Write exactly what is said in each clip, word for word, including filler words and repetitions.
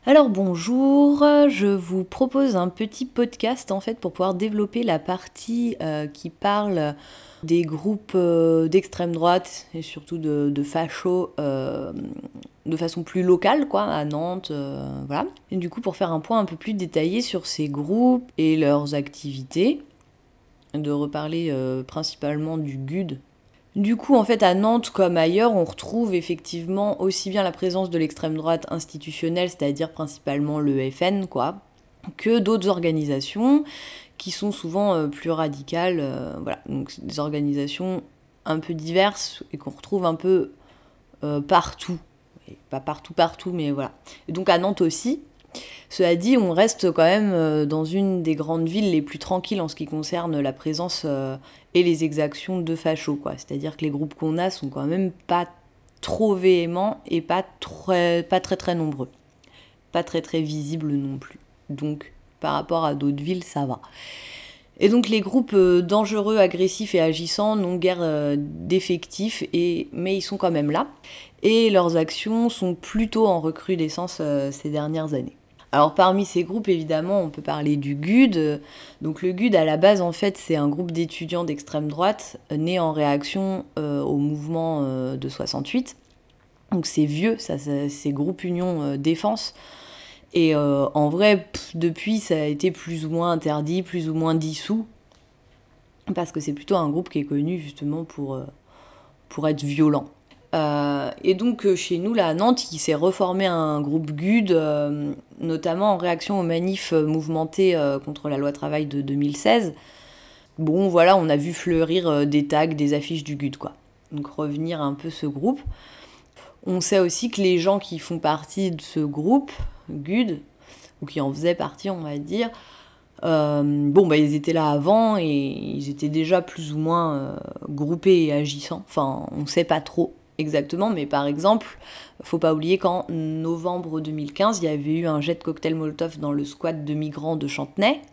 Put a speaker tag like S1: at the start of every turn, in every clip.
S1: Alors bonjour, je vous propose un petit podcast en fait pour pouvoir développer la partie euh, qui parle des groupes euh, d'extrême droite et surtout de, de fachos euh, de façon plus locale quoi, à Nantes, euh, voilà. Et du coup pour faire un point un peu plus détaillé sur ces groupes et leurs activités, de reparler euh, principalement du G U D. Du coup, en fait, à Nantes comme ailleurs, on retrouve effectivement aussi bien la présence de l'extrême droite institutionnelle, c'est-à-dire principalement l'E F N, quoi, que d'autres organisations qui sont souvent euh, plus radicales. Euh, voilà, donc des organisations un peu diverses et qu'on retrouve un peu euh, partout. Et pas partout, partout, mais voilà. Et donc à Nantes aussi. Cela dit, on reste quand même dans une des grandes villes les plus tranquilles en ce qui concerne la présence euh, et les exactions de fachos, quoi. C'est-à-dire que les groupes qu'on a sont quand même pas trop véhéments et pas très, pas très très nombreux. Pas très très visibles non plus. Donc, par rapport à d'autres villes, ça va. Et donc les groupes euh, dangereux, agressifs et agissants n'ont guère euh, d'effectifs, et, mais ils sont quand même là. Et leurs actions sont plutôt en recrudescence euh, ces dernières années. Alors parmi ces groupes, évidemment, on peut parler du G U D. Donc le G U D, à la base, en fait, c'est un groupe d'étudiants d'extrême droite né en réaction euh, au mouvement euh, de soixante-huit. Donc c'est vieux, ça, ça, c'est groupe Union euh, Défense. Et euh, en vrai, pff, depuis, ça a été plus ou moins interdit, plus ou moins dissous. Parce que c'est plutôt un groupe qui est connu justement pour, euh, pour être violent. Euh, et donc euh, chez nous, là à Nantes, il s'est reformé un groupe G U D, euh, notamment en réaction aux manifs mouvementés euh, contre la loi travail de deux mille seize. Bon, voilà, on a vu fleurir euh, des tags, des affiches du G U D, quoi. Donc revenir un peu ce groupe. On sait aussi que les gens qui font partie de ce groupe G U D, ou qui en faisaient partie, on va dire, euh, bon, bah ils étaient là avant et ils étaient déjà plus ou moins euh, groupés et agissants. Enfin, on sait pas trop exactement, mais par exemple, faut pas oublier qu'en novembre deux mille quinze, il y avait eu un jet de cocktail Molotov dans le squat de migrants de Chantenay,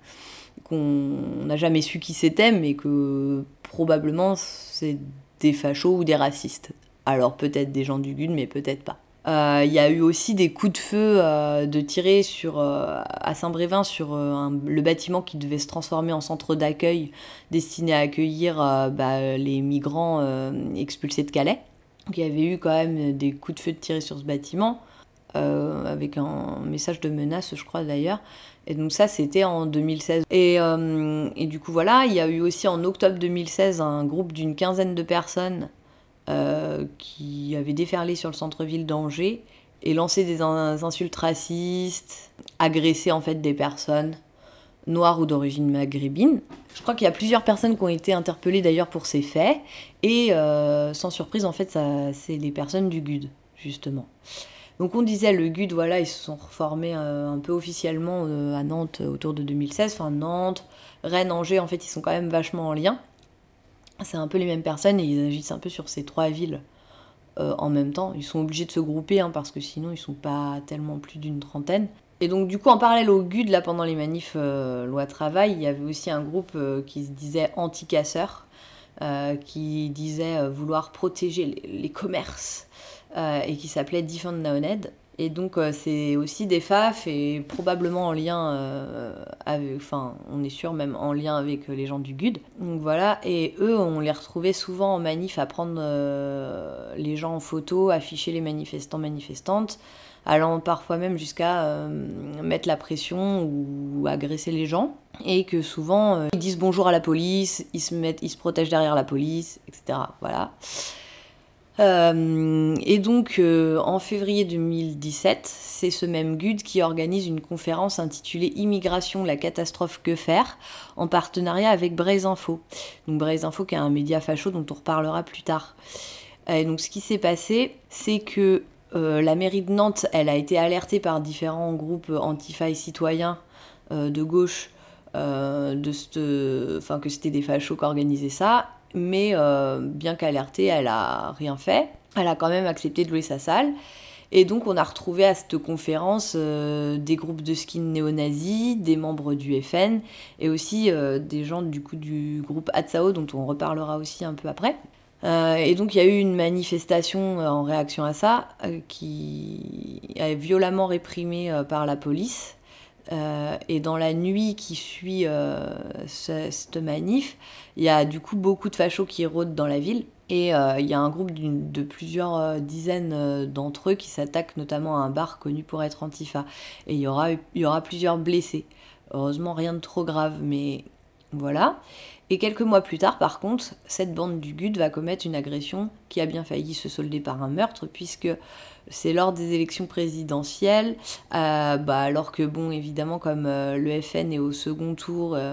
S1: qu'on n'a jamais su qui c'était, mais que probablement c'est des fachos ou des racistes. Alors peut-être des gens du G U D, mais peut-être pas. Il euh, y a eu aussi des coups de feu euh, de tirer sur, euh, à Saint-Brévin sur euh, un, le bâtiment qui devait se transformer en centre d'accueil destiné à accueillir euh, bah, les migrants euh, expulsés de Calais. Donc il y avait eu quand même des coups de feu de tirer sur ce bâtiment, euh, avec un message de menace, je crois d'ailleurs. Et donc ça, c'était en deux mille seize. Et, euh, et du coup, voilà, il y a eu aussi en octobre deux mille seize un groupe d'une quinzaine de personnes Euh, qui avait déferlé sur le centre-ville d'Angers et lancé des insultes racistes, agressé en fait des personnes noires ou d'origine maghrébine. Je crois qu'il y a plusieurs personnes qui ont été interpellées d'ailleurs pour ces faits, et euh, sans surprise en fait ça, c'est les personnes du G U D justement. Donc on disait le G U D, voilà, ils se sont reformés euh, un peu officiellement euh, à Nantes autour de deux mille seize, enfin Nantes, Rennes, Angers, en fait ils sont quand même vachement en lien. C'est un peu les mêmes personnes et ils agissent un peu sur ces trois villes euh, en même temps. Ils sont obligés de se grouper hein, parce que sinon ils sont pas tellement plus d'une trentaine. Et donc du coup en parallèle au G U D, là pendant les manifs euh, loi travail, il y avait aussi un groupe euh, qui se disait anti-casseurs, euh, qui disait euh, vouloir protéger les, les commerces euh, et qui s'appelait Defend Naoned. Et donc euh, c'est aussi des F A F et probablement en lien, euh, avec, enfin on est sûr même en lien avec les gens du G U D. Donc voilà, et eux on les retrouvait souvent en manif à prendre euh, les gens en photo, afficher les manifestants manifestantes, allant parfois même jusqu'à euh, mettre la pression ou agresser les gens. Et que souvent euh, ils disent bonjour à la police, ils se, mettent, ils se protègent derrière la police, et cetera. Voilà. Euh, et donc, euh, en février deux mille dix-sept, c'est ce même G U D qui organise une conférence intitulée Immigration, la catastrophe, que faire, en partenariat avec Braise Info. Donc Braise Info qui est un média facho dont on reparlera plus tard. Et donc ce qui s'est passé, c'est que euh, la mairie de Nantes, elle a été alertée par différents groupes antifa et citoyens euh, de gauche, euh, de cette, enfin, que c'était des fachos qui organisaient ça. Mais euh, bien qu'alertée, elle a rien fait. Elle a quand même accepté de louer sa salle. Et donc on a retrouvé à cette conférence euh, des groupes de skin néo-nazis, des membres du F N, et aussi euh, des gens du coup du groupe Atsao, dont on reparlera aussi un peu après. Euh, et donc il y a eu une manifestation euh, en réaction à ça euh, qui est violemment réprimée euh, par la police. Euh, et dans la nuit qui suit euh, ce, cette manif, il y a du coup beaucoup de fachos qui rôdent dans la ville. Et euh, il y a un groupe de plusieurs euh, dizaines euh, d'entre eux qui s'attaquent notamment à un bar connu pour être Antifa. Et il y aura, il y aura plusieurs blessés. Heureusement, rien de trop grave, mais voilà. Et quelques mois plus tard, par contre, cette bande du G U D va commettre une agression qui a bien failli se solder par un meurtre, puisque c'est lors des élections présidentielles, euh, bah, alors que, bon, évidemment, comme euh, le F N est au second tour, euh,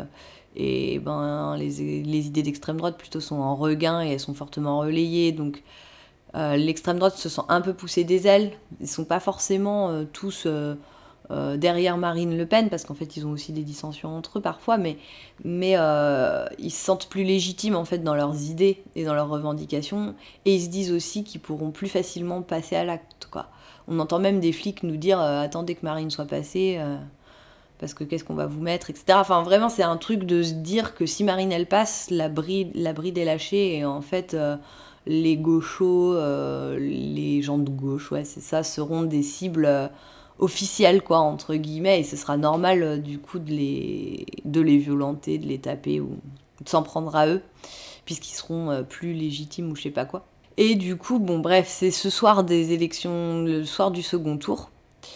S1: et ben, les, les idées d'extrême droite plutôt sont en regain et elles sont fortement relayées, donc euh, l'extrême droite se sent un peu poussée des ailes. Ils sont pas forcément euh, tous euh, euh, derrière Marine Le Pen, parce qu'en fait ils ont aussi des dissensions entre eux parfois, mais, mais euh, ils se sentent plus légitimes en fait dans leurs idées et dans leurs revendications, et ils se disent aussi qu'ils pourront plus facilement passer à l'acte, quoi. On entend même des flics nous dire euh, attendez que Marine soit passée, euh, parce que qu'est-ce qu'on va vous mettre, et cetera. Enfin vraiment c'est un truc de se dire que si Marine elle passe, la bride, la bride est lâchée, et en fait... Euh, les gauchos, euh, les gens de gauche, ouais, c'est ça, seront des cibles euh, officielles, quoi, entre guillemets, et ce sera normal, euh, du coup, de les, de les violenter, de les taper, ou de s'en prendre à eux, puisqu'ils seront euh, plus légitimes, ou je sais pas quoi. Et du coup, bon, bref, c'est ce soir des élections, le soir du second tour.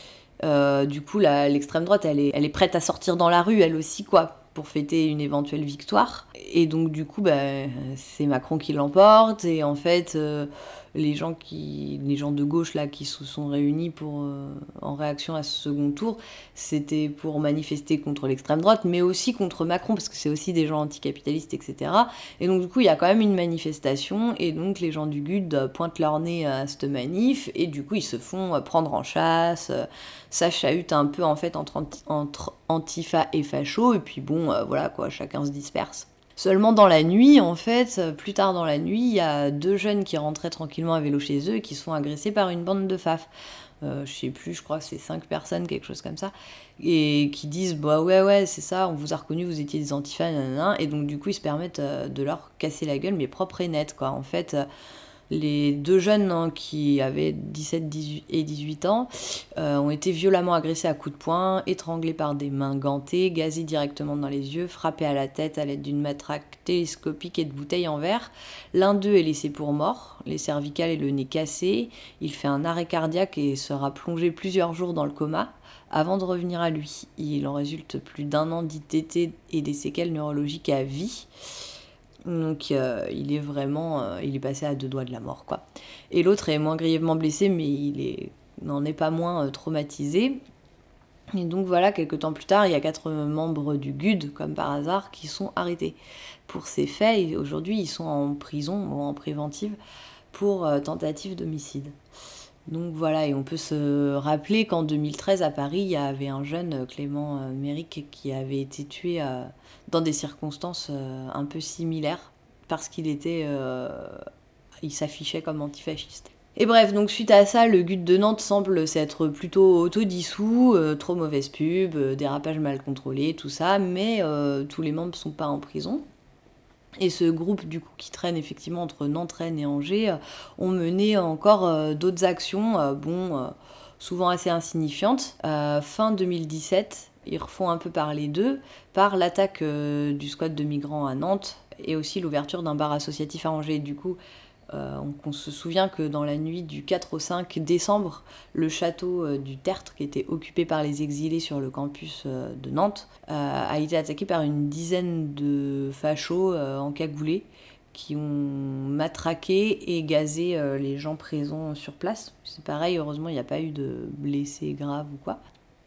S1: Euh, du coup, la, l'extrême droite, elle est, elle est prête à sortir dans la rue, elle aussi, quoi, pour fêter une éventuelle victoire. Et donc, du coup, bah, c'est Macron qui l'emporte. Et en fait, euh, les gens qui, les gens de gauche là, qui se sont réunis pour, euh, en réaction à ce second tour, c'était pour manifester contre l'extrême droite, mais aussi contre Macron, parce que c'est aussi des gens anticapitalistes, et cetera. Et donc, du coup, il y a quand même une manifestation. Et donc, les gens du G U D pointent leur nez à cette manif. Et du coup, ils se font prendre en chasse. Ça chahute un peu en fait entre, entre Antifa et facho, et puis bon, euh, voilà quoi, chacun se disperse. Seulement dans la nuit, en fait, plus tard dans la nuit, il y a deux jeunes qui rentraient tranquillement à vélo chez eux et qui se font agresser par une bande de faf. Euh, je sais plus, je crois que c'est cinq personnes, quelque chose comme ça, et qui disent bah ouais ouais c'est ça, on vous a reconnu, vous étiez des Antifa, nanana, et donc du coup ils se permettent euh, de leur casser la gueule, mais propre et net, quoi. En fait, euh, les deux jeunes hein, qui avaient dix-sept dix-huit et dix-huit ans euh, ont été violemment agressés à coups de poing, étranglés par des mains gantées, gazés directement dans les yeux, frappés à la tête à l'aide d'une matraque télescopique et de bouteilles en verre. L'un d'eux est laissé pour mort, les cervicales et le nez cassés. Il fait un arrêt cardiaque et sera plongé plusieurs jours dans le coma avant de revenir à lui. Il en résulte plus d'un an d'I T T et des séquelles neurologiques à vie. Donc euh, il est vraiment, euh, il est passé à deux doigts de la mort, quoi. Et l'autre est moins grièvement blessé, mais il est, n'en est pas moins euh, traumatisé. Et donc voilà, quelques temps plus tard, il y a quatre membres du G U D, comme par hasard, qui sont arrêtés pour ces faits. Et aujourd'hui, ils sont en prison ou en préventive pour euh, tentative d'homicide. Donc voilà, et on peut se rappeler qu'en deux mille treize, à Paris, il y avait un jeune, Clément euh, Méric, qui avait été tué euh, dans des circonstances euh, un peu similaires, parce qu'il était, euh, il s'affichait comme antifasciste. Et bref, donc suite à ça, le G U D de Nantes semble s'être plutôt autodissous, euh, trop mauvaise pub, euh, dérapage mal contrôlé, tout ça, mais euh, tous les membres ne sont pas en prison. Et ce groupe, du coup, qui traîne effectivement entre Nantes, Rennes et Angers, euh, ont mené encore euh, d'autres actions, euh, bon, euh, souvent assez insignifiantes. Euh, fin deux mille dix-sept, ils refont un peu parler d'eux par l'attaque euh, du squat de migrants à Nantes et aussi l'ouverture d'un bar associatif à Angers. Du coup, euh, on, on se souvient que dans la nuit du quatre au cinq décembre, le château euh, du Tertre, qui était occupé par les exilés sur le campus euh, de Nantes, euh, a été attaqué par une dizaine de fachos euh, encagoulés qui ont matraqué et gazé euh, les gens présents sur place. C'est pareil, heureusement, il n'y a pas eu de blessés graves ou quoi.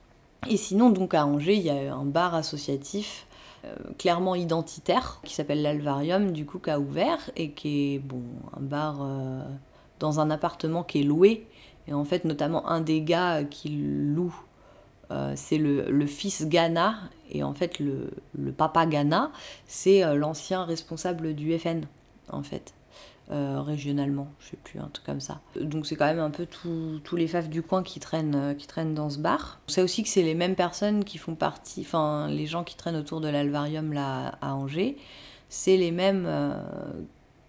S1: Et sinon, donc à Angers, il y a un bar associatif euh, clairement identitaire qui s'appelle l'Alvarium, du coup, qui a ouvert et qui est bon, un bar euh, dans un appartement qui est loué. Et en fait, notamment, un des gars qui loue, euh, c'est le, le fils Gana. Et en fait, le, le papa Gana, c'est euh, l'ancien responsable du F N, en fait. Euh, régionalement, je sais plus, un truc comme ça. Donc c'est quand même un peu tous les fafs du coin qui traînent, euh, qui traînent dans ce bar. On sait aussi que c'est les mêmes personnes qui font partie, enfin les gens qui traînent autour de l'Alvarium là à Angers, c'est les mêmes euh, qui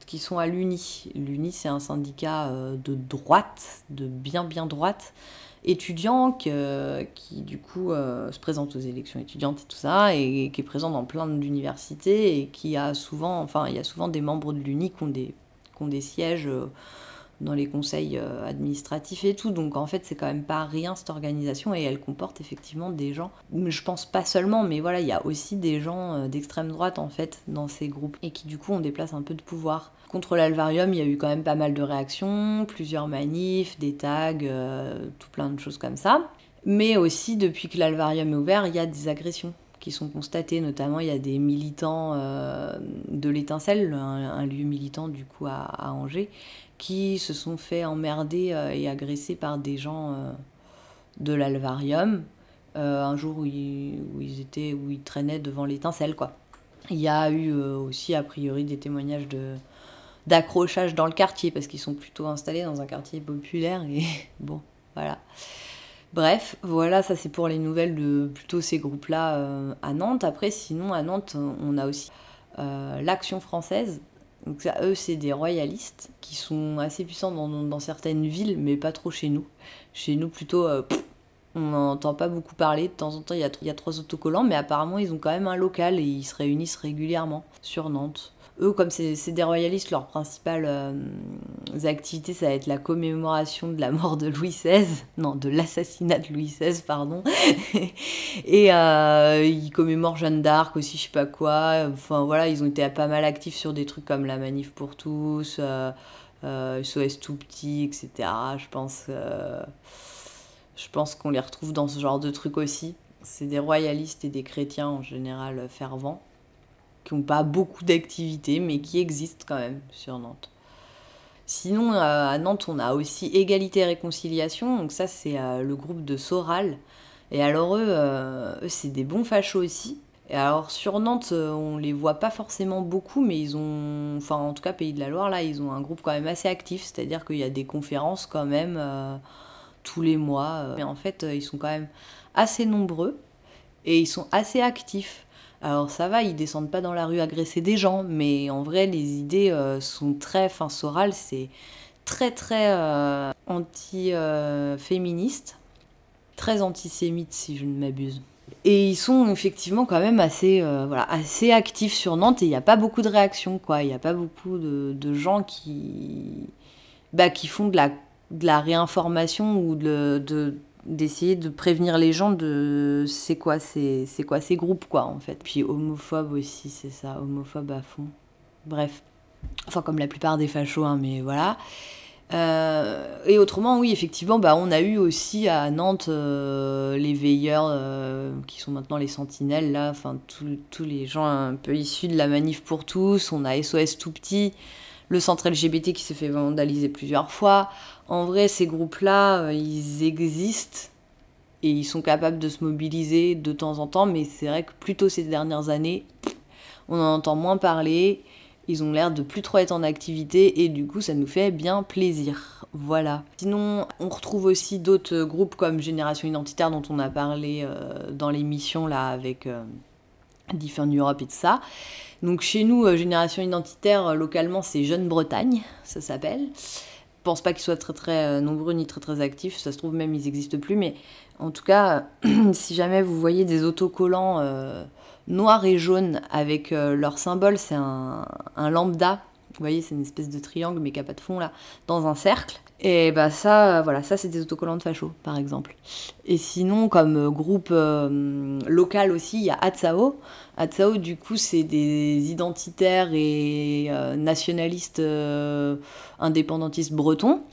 S1: qui sont à l'U N I. L'U N I, c'est un syndicat euh, de droite, de bien bien droite, étudiant que, qui du coup euh, se présente aux élections étudiantes et tout ça, et, et qui est présent dans plein d'universités, et qui a souvent, enfin il y a souvent des membres de l'U N I qui ont des, qui ont des sièges euh, dans les conseils euh, administratifs et tout, donc en fait c'est quand même pas rien cette organisation, et elle comporte effectivement des gens, je pense pas seulement, mais voilà, il y a aussi des gens euh, d'extrême droite en fait dans ces groupes, et qui du coup ont des places un peu de pouvoir. Contre l'Alvarium, il y a eu quand même pas mal de réactions, plusieurs manifs, des tags, euh, tout plein de choses comme ça, mais aussi depuis que l'Alvarium est ouvert, il y a des agressions qui sont constatées, notamment il y a des militants euh, de l'Étincelle, un, un lieu militant du coup à, à Angers, qui se sont fait emmerder euh, et agresser par des gens euh, de l'Alvarium, euh, un jour où ils, où ils étaient, où ils traînaient devant l'Étincelle, quoi. Il y a eu euh, aussi a priori des témoignages de, d'accrochage dans le quartier, parce qu'ils sont plutôt installés dans un quartier populaire, et bon, voilà. Bref, voilà, ça c'est pour les nouvelles de plutôt ces groupes-là euh, à Nantes. Après, sinon, à Nantes, on a aussi euh, l'Action française. Donc ça, eux, c'est des royalistes qui sont assez puissants dans, dans certaines villes, mais pas trop chez nous. Chez nous, plutôt, euh, pff, on n'entend pas beaucoup parler. De temps en temps, il y a, y a trois autocollants, mais apparemment, ils ont quand même un local et ils se réunissent régulièrement sur Nantes. Eux, comme c'est, c'est des royalistes, leurs principales euh, activités, ça va être la commémoration de la mort de Louis seize. Non, de l'assassinat de Louis seize, pardon. Et euh, ils commémorent Jeanne d'Arc aussi, je sais pas quoi. Enfin voilà, ils ont été pas mal actifs sur des trucs comme la Manif pour tous, euh, euh, S O S Tout Petit, et cetera. Je pense, euh, je pense qu'on les retrouve dans ce genre de trucs aussi. C'est des royalistes et des chrétiens en général fervents, qui n'ont pas beaucoup d'activités, mais qui existent quand même sur Nantes. Sinon, euh, à Nantes, on a aussi Égalité et Réconciliation, donc ça, c'est euh, le groupe de Soral. Et alors, eux, euh, eux c'est des bons fachos aussi. Et alors, sur Nantes, euh, on les voit pas forcément beaucoup, mais ils ont, enfin, en tout cas, Pays de la Loire, là, ils ont un groupe quand même assez actif, c'est-à-dire qu'il y a des conférences quand même euh, tous les mois. Euh. Mais en fait, euh, ils sont quand même assez nombreux et ils sont assez actifs. Alors ça va, ils descendent pas dans la rue agresser des gens, mais en vrai, les idées euh, sont très... Enfin, Soral, c'est très très euh, anti-féministe, euh, très antisémite si je ne m'abuse. Et ils sont effectivement quand même assez, euh, voilà, assez actifs sur Nantes, et il n'y a pas beaucoup de réactions, quoi. Il n'y a pas beaucoup de, de gens qui, bah, qui font de la, de la réinformation ou de... de d'essayer de prévenir les gens de c'est quoi ces, c'est quoi ces groupes, quoi, en fait. Puis homophobe aussi, c'est ça, homophobe à fond. Bref, enfin comme la plupart des fachos, hein, mais voilà. Euh, et autrement, oui, effectivement, bah, on a eu aussi à Nantes euh, les veilleurs euh, qui sont maintenant les sentinelles, là, enfin tous les gens un peu issus de la Manif pour tous. On a S O S Tout Petit, le centre L G B T qui s'est fait vandaliser plusieurs fois. En vrai, ces groupes-là, euh, ils existent et ils sont capables de se mobiliser de temps en temps, mais c'est vrai que plutôt ces dernières années, on en entend moins parler, ils ont l'air de plus trop être en activité, et du coup, ça nous fait bien plaisir. Voilà. Sinon, on retrouve aussi d'autres groupes comme Génération Identitaire, dont on a parlé euh, dans l'émission, là, avec euh, Different Europe et tout ça. Donc chez nous, euh, Génération Identitaire, euh, localement, c'est Jeune Bretagne, ça s'appelle. Je pense pas qu'ils soient très très euh, nombreux ni très très actifs, ça se trouve même ils n'existent plus, mais en tout cas, euh, si jamais vous voyez des autocollants euh, noirs et jaunes avec euh, leur symbole, c'est un, un lambda, vous voyez, c'est une espèce de triangle mais qui n'a pas de fond là, dans un cercle. Et bah ça, euh, voilà, ça c'est des autocollants de fachos, par exemple. Et sinon, comme euh, groupe euh, local aussi, il y a Atsao. Atsao, du coup, c'est des identitaires et euh, nationalistes euh, indépendantistes bretons.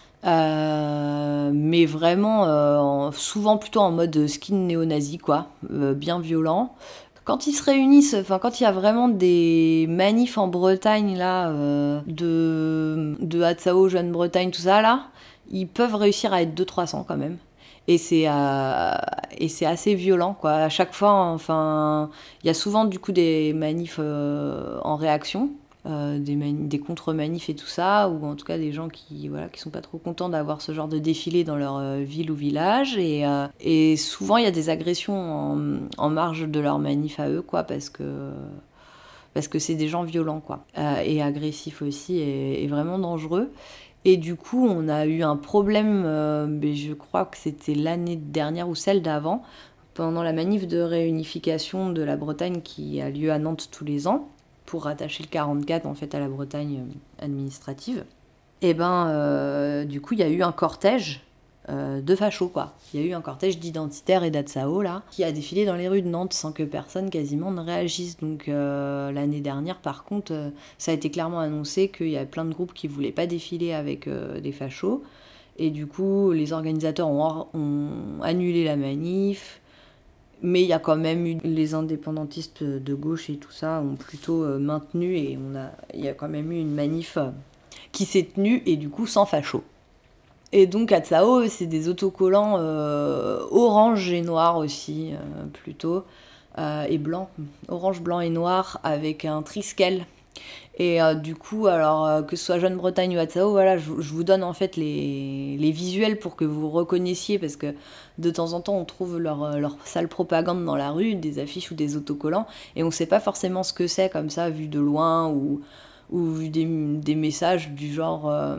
S1: Euh, mais vraiment, euh, souvent plutôt en mode skin néo-nazi, quoi, euh, bien violent. Quand ils se réunissent, enfin quand il y a vraiment des manifs en Bretagne là, euh, de, de Hatzao, Jeune Bretagne, tout ça là, ils peuvent réussir à être deux cents trois cents quand même. Et c'est, euh, et c'est assez violent, quoi. À chaque fois, enfin, il y a souvent du coup des manifs euh, en réaction, euh, des, mani- des contre-manifs et tout ça, ou en tout cas des gens qui voilà, qui sont pas trop contents d'avoir ce genre de défilé dans leur euh, ville ou village. Et, euh, et souvent, il y a des agressions en, en marge de leur manif à eux, quoi, parce que parce que c'est des gens violents, quoi, euh, et agressifs aussi, et, et vraiment dangereux. Et du coup, on a eu un problème, euh, mais je crois que c'était l'année dernière ou celle d'avant, pendant la manif de réunification de la Bretagne qui a lieu à Nantes tous les ans, pour rattacher le quarante-quatre en fait à la Bretagne administrative. Et ben, euh, du coup, il y a eu un cortège euh, de fachos, quoi. Il y a eu un cortège d'identitaires et d'Atsao, là, qui a défilé dans les rues de Nantes sans que personne quasiment ne réagisse. Donc euh, l'année dernière, par contre, euh, ça a été clairement annoncé qu'il y avait plein de groupes qui voulaient pas défiler avec euh, des fachos. Et du coup, les organisateurs ont, ont annulé la manif. Mais il y a quand même eu les indépendantistes de gauche et tout ça ont plutôt euh, maintenu, et on a, il y a quand même eu une manif euh, qui s'est tenue, et du coup sans facho. Et donc Atsao, c'est des autocollants euh, orange et noir aussi, euh, plutôt, euh, et blanc, orange, blanc et noir, avec un triskel. Et euh, du coup, alors euh, que ce soit Jeune Bretagne ou Atsao, voilà, je, je vous donne en fait les, les visuels pour que vous reconnaissiez, parce que de temps en temps on trouve leur, leur sale propagande dans la rue, des affiches ou des autocollants, et on sait pas forcément ce que c'est comme ça, vu de loin, ou, ou vu des, des messages du genre euh,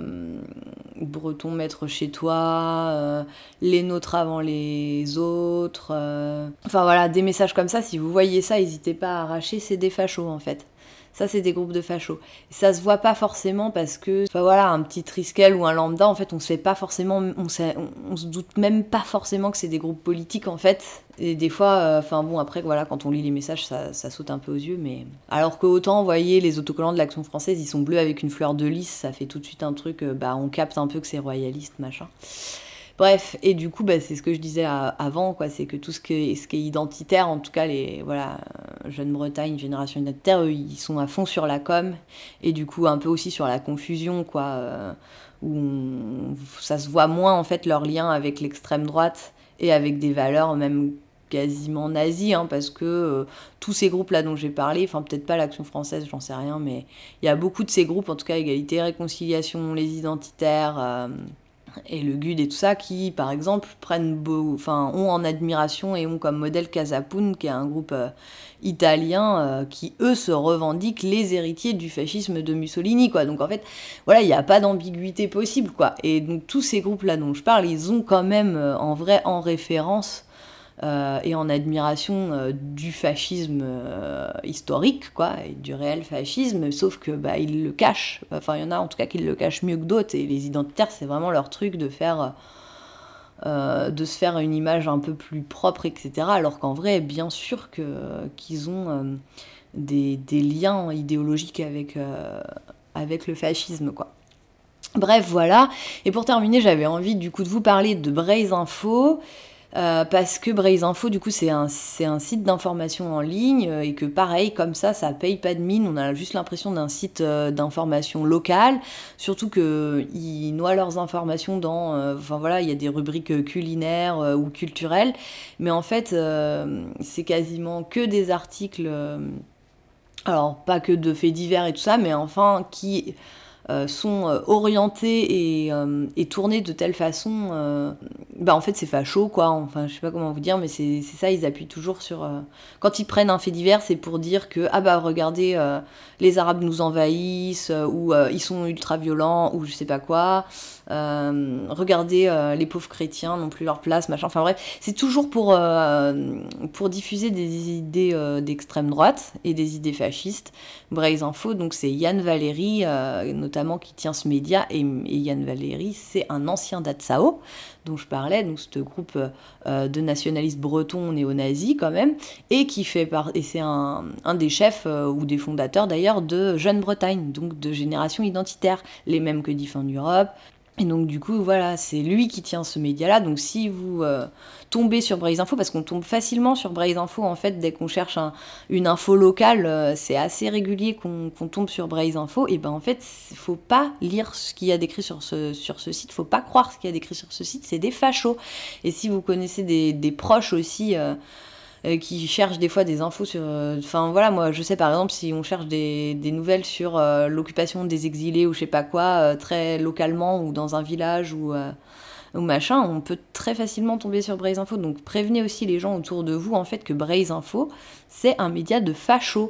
S1: Breton maître chez toi, euh, les nôtres avant les autres, euh... enfin voilà, des messages comme ça. Si vous voyez ça, n'hésitez pas à arracher, c'est des fachos en fait. Ça, c'est des groupes de fachos. Et ça se voit pas forcément parce que, enfin, voilà, un petit Triskel ou un lambda, en fait, on sait pas forcément, on, sait, on, on se doute même pas forcément que c'est des groupes politiques, en fait. Et des fois, enfin euh, bon, après, voilà, quand on lit les messages, ça, ça saute un peu aux yeux, mais... Alors que autant, vous voyez, les autocollants de l'Action française, ils sont bleus avec une fleur de lys, ça fait tout de suite un truc, euh, bah, on capte un peu que c'est royaliste, machin. Bref, et du coup, bah, c'est ce que je disais avant, quoi, c'est que tout ce qui, est, ce qui est identitaire, en tout cas, les voilà, Jeune Bretagne, Génération Identitaire, eux, ils sont à fond sur la com, et du coup, un peu aussi sur la confusion, quoi, euh, où on, ça se voit moins, en fait, leur lien avec l'extrême droite, et avec des valeurs même quasiment nazies, hein, parce que euh, tous ces groupes-là dont j'ai parlé, enfin, peut-être pas l'Action française, j'en sais rien, mais il y a beaucoup de ces groupes, en tout cas, Égalité, Réconciliation, les Identitaires... Euh, et le G U D et tout ça, qui, par exemple, prennent beau, enfin, ont en admiration et ont comme modèle Casapoun, qui est un groupe euh, italien, euh, qui, eux, se revendiquent les héritiers du fascisme de Mussolini, quoi. Donc, en fait, voilà, il n'y a pas d'ambiguïté possible, quoi. Et donc, tous ces groupes-là dont je parle, ils ont quand même, euh, en vrai, en référence... Euh, et en admiration euh, du fascisme euh, historique, quoi, et du réel fascisme, sauf que bah, ils le cachent. Enfin, il y en a en tout cas qui le cachent mieux que d'autres, et les identitaires, c'est vraiment leur truc de faire, euh, de se faire une image un peu plus propre, et cetera. Alors qu'en vrai, bien sûr que, qu'ils ont euh, des, des liens idéologiques avec, euh, avec le fascisme, quoi. Bref, voilà. Et pour terminer, j'avais envie du coup de vous parler de Braise Info. Euh, parce que Braise Info, du coup, c'est un, c'est un site d'information en ligne, euh, et que pareil, comme ça, ça paye pas de mine. On a juste l'impression d'un site euh, d'information locale, surtout qu'ils noient leurs informations dans... euh, Enfin voilà, il y a des rubriques culinaires euh, ou culturelles, mais en fait, euh, c'est quasiment que des articles... Euh, alors, pas que de faits divers et tout ça, mais enfin, qui... Euh, sont euh, orientés et, euh, et tournés de telle façon, euh, bah en fait c'est facho, quoi, enfin je sais pas comment vous dire, mais c'est, c'est ça, ils appuient toujours sur... Euh, quand ils prennent un fait divers, c'est pour dire que, ah bah regardez, euh, les Arabes nous envahissent, euh, ou euh, ils sont ultra violents, ou je sais pas quoi, euh, regardez, euh, les pauvres chrétiens n'ont plus leur place, machin, enfin bref, c'est toujours pour, euh, pour diffuser des idées euh, d'extrême droite et des idées fascistes. Braise Info, donc c'est Yann Valéry, euh, notamment qui tient ce média, et, et Yann Valéry, c'est un ancien d'Atsao, dont je parlais, donc ce groupe euh, de nationalistes bretons néo-nazis quand même, et qui fait part, et c'est un, un des chefs euh, ou des fondateurs d'ailleurs de Jeune Bretagne, donc de Génération Identitaire, les mêmes que Defend Europe. Et donc du coup, voilà, c'est lui qui tient ce média-là. Donc si vous euh, tombez sur Braise Info, parce qu'on tombe facilement sur Braise Info, en fait, dès qu'on cherche un, une info locale, euh, c'est assez régulier qu'on, qu'on tombe sur Braise Info. Et ben en fait, il faut pas lire ce qu'il y a d'écrit sur ce, sur ce site, faut pas croire ce qu'il y a d'écrit sur ce site, c'est des fachos. Et si vous connaissez des, des proches aussi... Euh, Euh, qui cherchent des fois des infos sur... Enfin euh, voilà, moi je sais par exemple si on cherche des, des nouvelles sur euh, l'occupation des exilés ou je sais pas quoi, euh, très localement ou dans un village ou, euh, ou machin, on peut très facilement tomber sur Braise Info. Donc prévenez aussi les gens autour de vous en fait que Braise Info, c'est un média de fachos.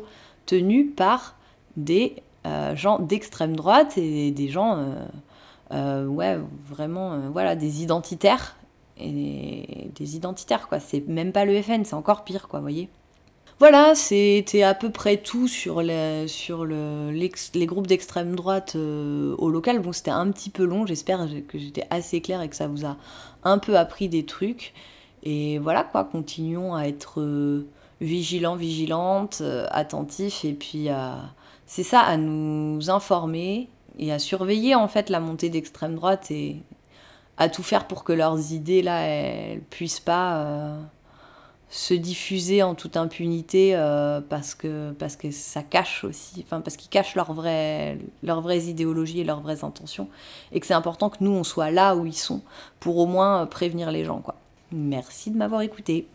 S1: tenus par des euh, gens d'extrême droite et des gens, euh, euh, ouais, vraiment, euh, voilà, des identitaires. Et des identitaires, quoi. C'est même pas le F N, c'est encore pire, quoi, vous voyez. Voilà, c'était à peu près tout sur, les, sur le, les groupes d'extrême droite euh, au local. Bon, c'était un petit peu long, j'espère que j'étais assez claire et que ça vous a un peu appris des trucs. Et voilà, quoi, continuons à être euh, vigilants, vigilantes, euh, attentifs, et puis à, c'est ça, à nous informer et à surveiller en fait la montée d'extrême droite et à tout faire pour que leurs idées, là, elles puissent pas... Euh, se diffuser en toute impunité euh, parce, que, parce que ça cache aussi, enfin parce qu'ils cachent leurs vraies, leurs vraies idéologies et leurs vraies intentions, et que c'est important que nous on soit là où ils sont pour au moins prévenir les gens, quoi. Merci de m'avoir écouté.